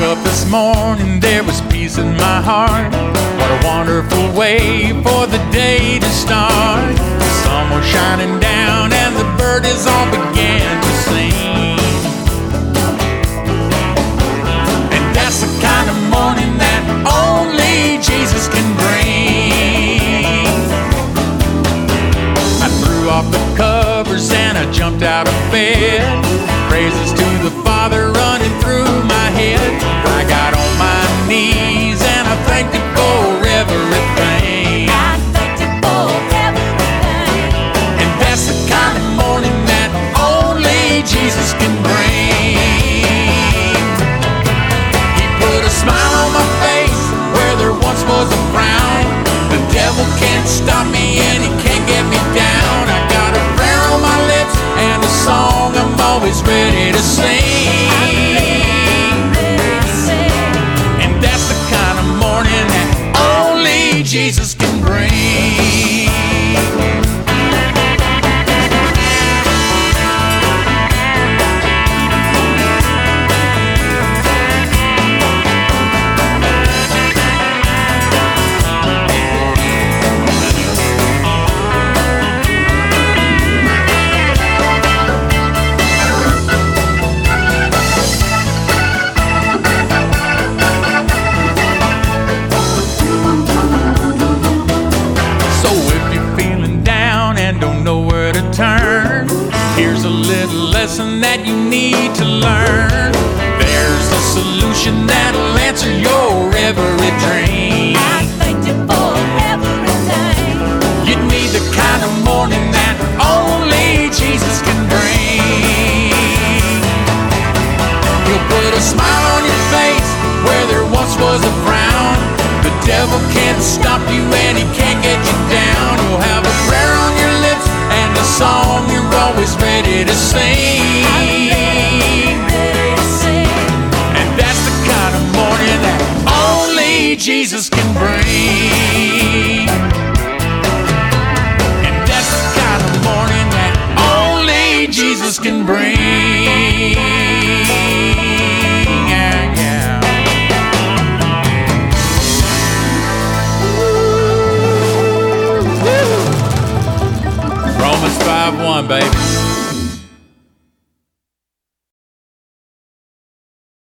up this morning, there was peace in my heart. What a wonderful way for the day to start. The sun was shining down and the birds all began to sing. And that's the kind of morning that only Jesus can bring. I threw off the covers and I jumped out of bed. Praises to the Father running through my head. I got on my knees and I thanked Him for everything. I thanked Him for everything. And that's the kind of morning that only Jesus can bring. He put a smile on my face where there once was a frown. The devil can't stop me and he can't get me down. I got a prayer on my lips and a song I'm always ready to sing. And that's the kind of morning that only Jesus can bring. Turn. Here's a little lesson that you need to learn. There's a solution that'll answer your every dream. I thanked Him for everything. You need the kind of morning that only Jesus can bring. He'll put a smile on your face where there once was a frown. The devil can't stop you and he can't get you down. You'll have a prayer on your lips and a song you're always ready to sing. And that's the kind of morning that only Jesus can bring.